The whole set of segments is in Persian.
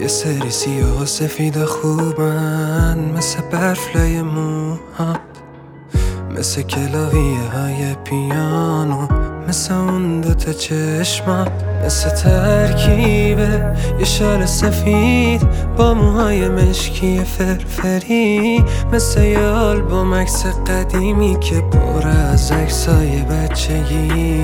سری سیاه و سفید خوبن، مثل برف لای موهات، مثل کلاویه های پیانو، مثل اون دوتا چشمات، مثل ترکیبه یه شال سفید با موهای مشکی فرفری، مثل یه آلبوم عکس قدیمی که پر از عکسای بچگی.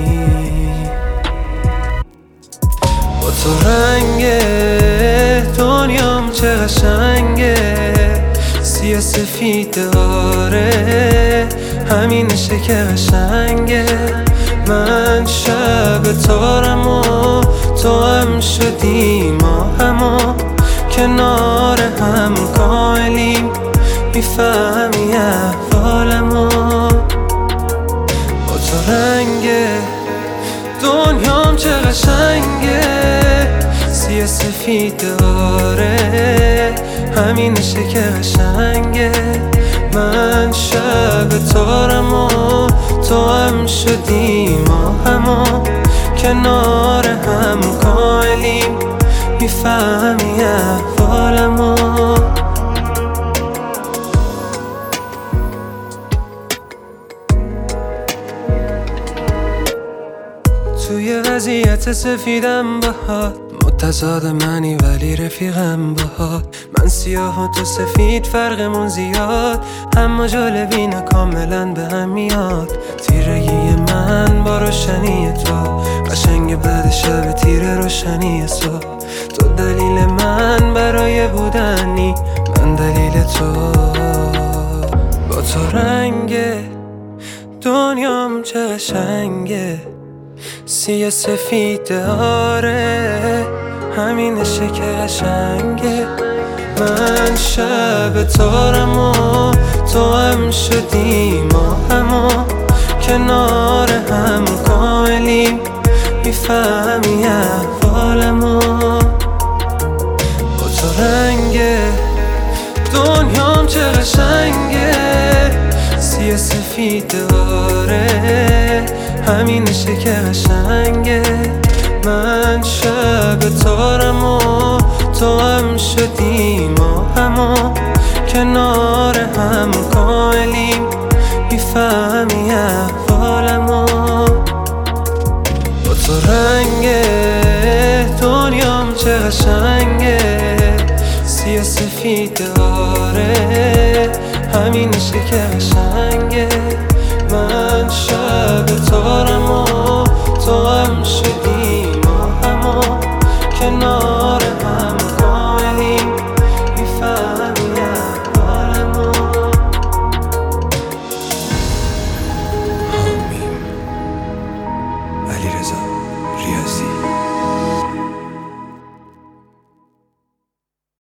با تو رنگ دنیام چه قشنگه، سیاه سفید آره همینشه که قشنگه. من شب تارم و تو هم شدی، ما همو کنار هم کاملیم، میفهمی احوالمو. با تو رنگ دنیام چه قشنگه، سیاه سفید آره همینشه که قشنگه. من شب تارم و تو هم شدی، ما همو کنار هم کاملیم، میفهمی احوالمو. توی وضعیت سفیدم باهات، متضاد منی ولی رفیقم باهات. من سیاه و تو سفید فرقمون زیاد، اما جالبینه کاملا به هم میاد. تیرگی من با روشنی تو، قشنگ بعد شب تیر روشنی صبح. تو دلیل من برای بودنی، من دلیل تو. با تو رنگ دنیام چه قشنگه، سیاه سفید آره همینشه که قشنگه. من شب تارم و تو هم شدی، ما همو کنار هم کاملیم، میفهمی احوالمو. با تو رنگ دنیام چه قشنگه، سیاه سفید آره همینشه که قشنگه. من شب تارم و تو هم شدی، ما همو کنار هم کاملیم، میفهمی احوالمو. با تو رنگ دنیام چه قشنگه، سیاه سفید آره همینشه که قشنگه. من